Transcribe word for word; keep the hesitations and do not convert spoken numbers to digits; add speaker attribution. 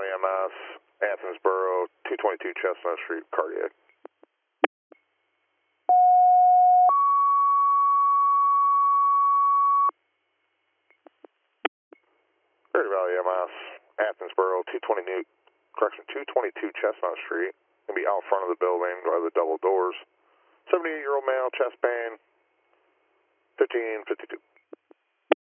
Speaker 1: Valley M S, Athensboro, two twenty-two Chestnut Street, cardiac. Greater Valley M S, Athensboro, two twenty-two, correction, two twenty-two Chestnut Street. Gonna be out front of the building by the double doors. seventy-eight-year-old male, chest pain, fifteen fifty-two.